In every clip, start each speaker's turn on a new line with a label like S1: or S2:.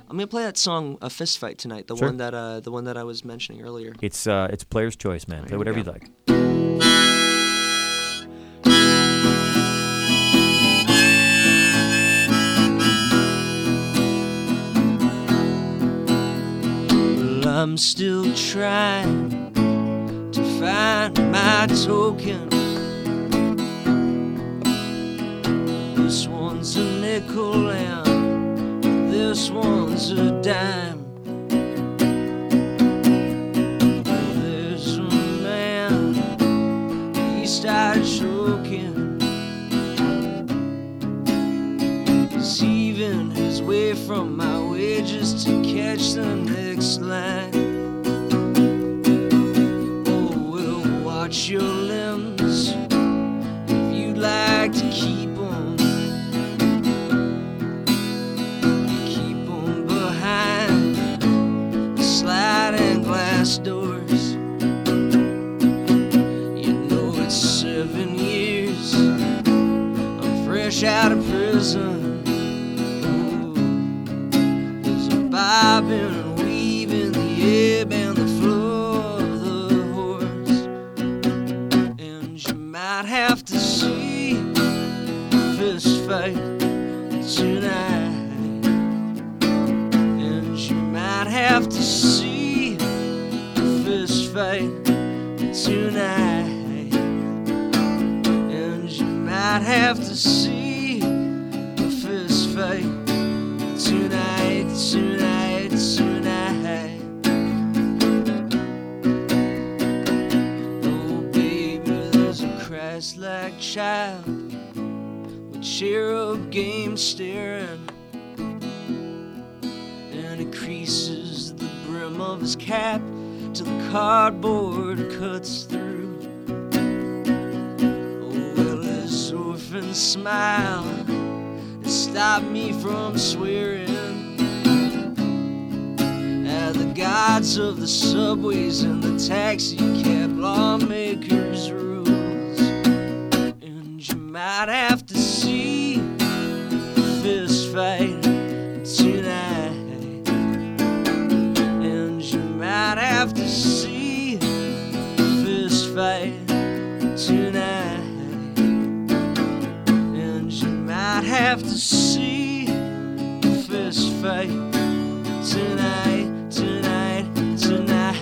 S1: I'm gonna play that song, "A Fist Fight," tonight. The
S2: Sure.
S1: one that I was mentioning earlier.
S2: It's player's choice, man. Play whatever you'd like.
S1: Well, I'm still trying to find my token. This one's a nickel and this one's a dime. There's a man, he started choking, deceiving his way from my wages to catch the next line. Oh, well, watch your limbs if you'd like to keep them. Keep them behind the sliding glass doors. You know it's 7 years, I'm fresh out of prison. Bobbing and weaving the ebb and the flow of the horse. And you might have to see a fist fight tonight. And you might have to see a fist fight tonight. And you might have to see a fist fight tonight, tonight, tonight. Oh, baby, there's a Christ-like child with cherub game staring, and he creases the brim of his cap till the cardboard cuts through. Oh, well, his orphan smile stop me from swearing at the gods of the subways and the taxi cab lawmakers' rules. And you might have to see a fist fight tonight. And you might have to see a fist fight tonight. Might have to see a fist fight tonight, tonight, tonight.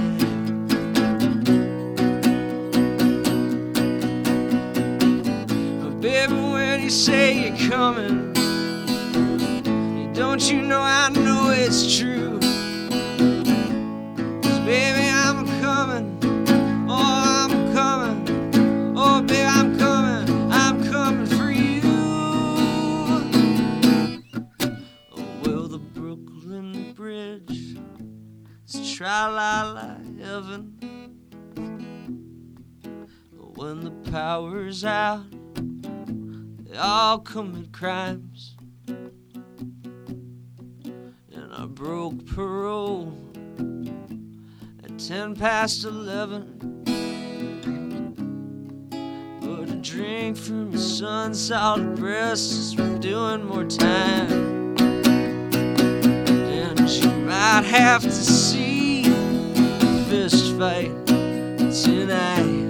S1: But baby, when you say you're coming, don't you know I know it's true? 'Cause baby, I'm coming, oh, I'm coming, oh, baby, I'm coming for you. Tra-la-la heaven. When the power's out, they all commit crimes. And I broke parole at 11:10. But a drink from your son's solid breast is worth doing more time. You might have to see a fist fight tonight.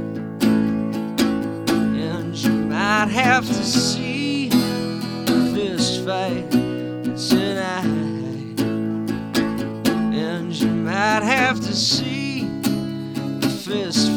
S1: And you might have to see a fist fight tonight. And you might have to see a fist